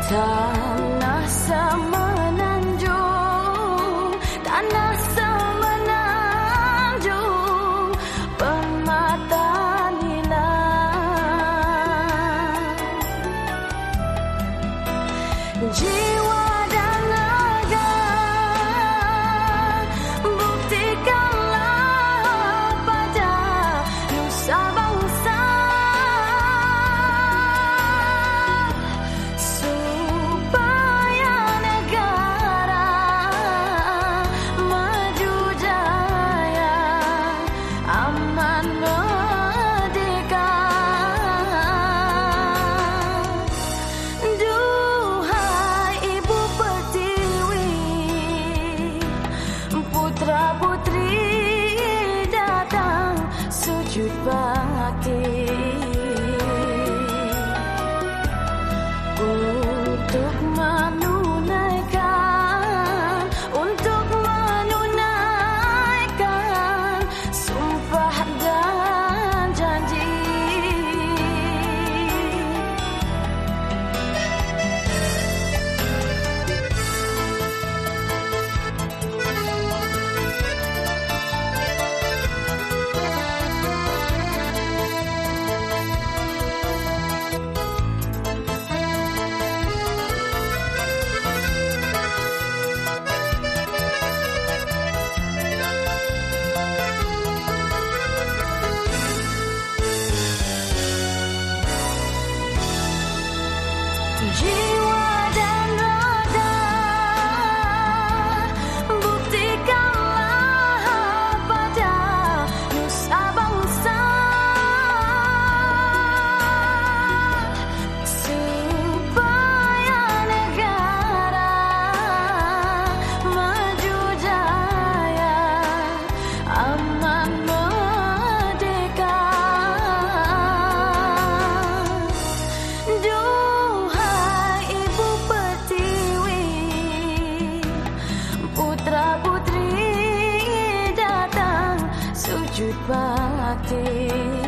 Tanah semenanjung, tanah semenanjung, permata nilam. Jiwa dan raga, buktikanlah pada nusa bangsa, supaya negara maju jaya, aman merdeka. Duhai Ibu Pertiwi, putra-putri datang sujud bakti untuk menunaikan sumpah dan janji. Jiwa dan raga, buktikanlah pada nusa bangsa, supaya negara maju jaya, aman merdeka. Duhai Ibu Pertiwi, putra-putri datang sujud bakti.